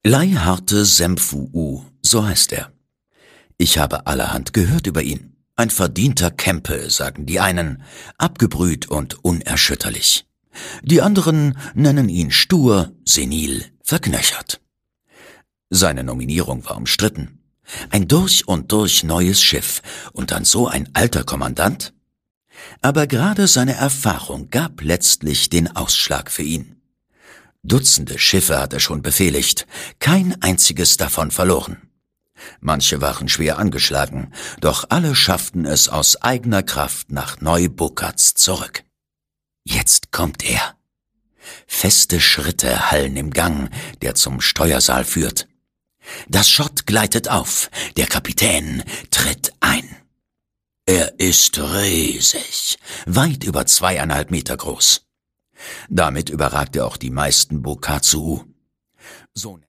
Leihharte Sempfu'u, so heißt er. Ich habe allerhand gehört über ihn. Ein verdienter Kempe, sagen die einen, abgebrüht und unerschütterlich. Die anderen nennen ihn stur, senil, verknöchert. Seine Nominierung war umstritten. Ein durch und durch neues Schiff und dann so ein alter Kommandant? Aber gerade seine Erfahrung gab letztlich den Ausschlag für ihn. Dutzende Schiffe hat er schon befehligt, kein einziges davon verloren. Manche waren schwer angeschlagen, doch alle schafften es aus eigener Kraft nach Neu-Bukatz zurück. Jetzt kommt er. Feste Schritte hallen im Gang, der zum Steuersaal führt. Das Schott gleitet auf, der Kapitän tritt ein. Er ist riesig, weit über 2,5 Meter groß. Damit überragt er auch die meisten Bokazu. So